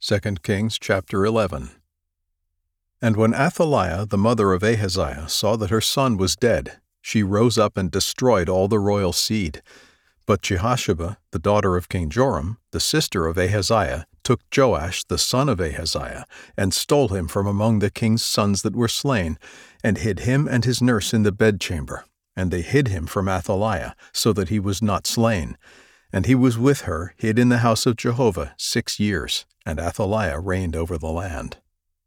2 Kings chapter 11. And when Athaliah, the mother of Ahaziah, saw that her son was dead, she rose up and destroyed all the royal seed. But Jehosheba, the daughter of King Joram, the sister of Ahaziah, took Joash, the son of Ahaziah, and stole him from among the king's sons that were slain, and hid him and his nurse in the bedchamber. And they hid him from Athaliah, so that he was not slain. And he was with her, hid in the house of Jehovah 6 years, and Athaliah reigned over the land.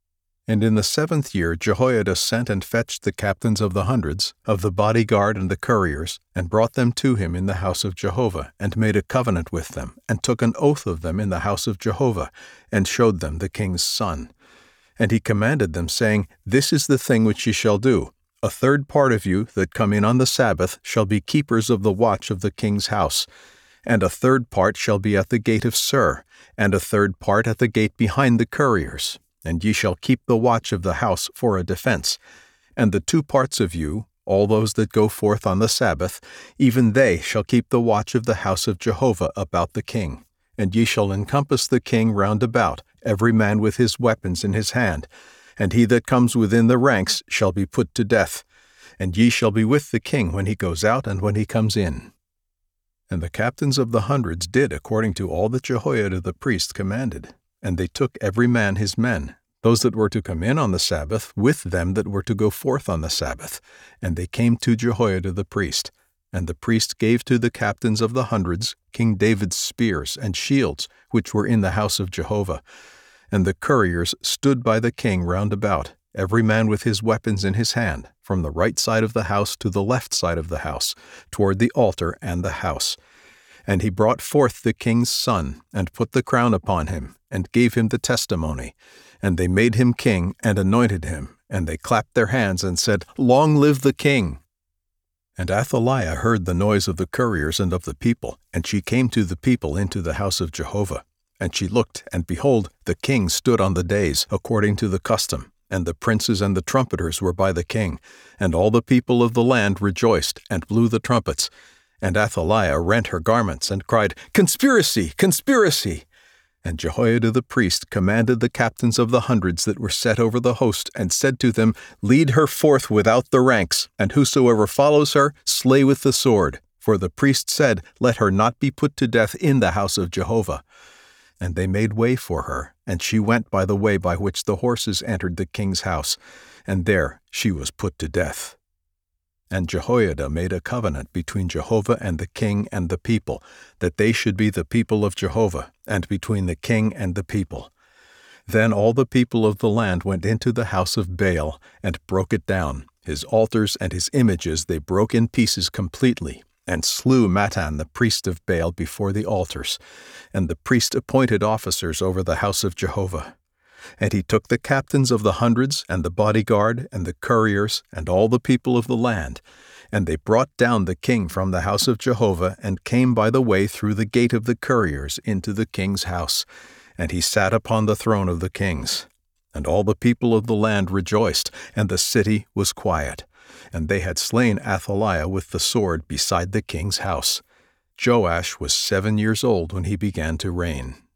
And in the 7th year Jehoiada sent and fetched the captains of the hundreds, of the bodyguard and the couriers, and brought them to him in the house of Jehovah, and made a covenant with them, and took an oath of them in the house of Jehovah, and showed them the king's son. And he commanded them, saying, This is the thing which ye shall do. A third part of you that come in on the Sabbath shall be keepers of the watch of the king's house. And a third part shall be at the gate of Sur, and a third part at the gate behind the couriers. And ye shall keep the watch of the house for a defense. And the 2 parts of you, all those that go forth on the Sabbath, even they shall keep the watch of the house of Jehovah about the king. And ye shall encompass the king round about, every man with his weapons in his hand. And he that comes within the ranks shall be put to death. And ye shall be with the king when he goes out and when he comes in. And the captains of the hundreds did according to all that Jehoiada the priest commanded. And they took every man his men, those that were to come in on the Sabbath, with them that were to go forth on the Sabbath. And they came to Jehoiada the priest. And the priest gave to the captains of the hundreds King David's spears and shields, which were in the house of Jehovah. And the couriers stood by the king round about, every man with his weapons in his hand, from the right side of the house to the left side of the house, toward the altar and the house. And he brought forth the king's son, and put the crown upon him, and gave him the testimony. And they made him king, and anointed him. And they clapped their hands, and said, Long live the king! And Athaliah heard the noise of the couriers and of the people, and she came to the people into the house of Jehovah. And she looked, and behold, the king stood on the dais, according to the custom. And the princes and the trumpeters were by the king. And all the people of the land rejoiced, and blew the trumpets. And Athaliah rent her garments, and cried, Conspiracy! Conspiracy! And Jehoiada the priest commanded the captains of the hundreds that were set over the host, and said to them, Lead her forth without the ranks, and whosoever follows her, slay with the sword. For the priest said, Let her not be put to death in the house of Jehovah. And they made way for her, and she went by the way by which the horses entered the king's house, and there she was put to death. And Jehoiada made a covenant between Jehovah and the king and the people, that they should be the people of Jehovah, and between the king and the people. Then all the people of the land went into the house of Baal, and broke it down. His altars and his images they broke in pieces completely, and slew Mattan the priest of Baal before the altars. And the priest appointed officers over the house of Jehovah. And he took the captains of the hundreds, and the bodyguard, and the couriers, and all the people of the land. And they brought down the king from the house of Jehovah, and came by the way through the gate of the couriers into the king's house. And he sat upon the throne of the kings. And all the people of the land rejoiced, and the city was quiet. And they had slain Athaliah with the sword beside the king's house. Joash was 7 years old when he began to reign.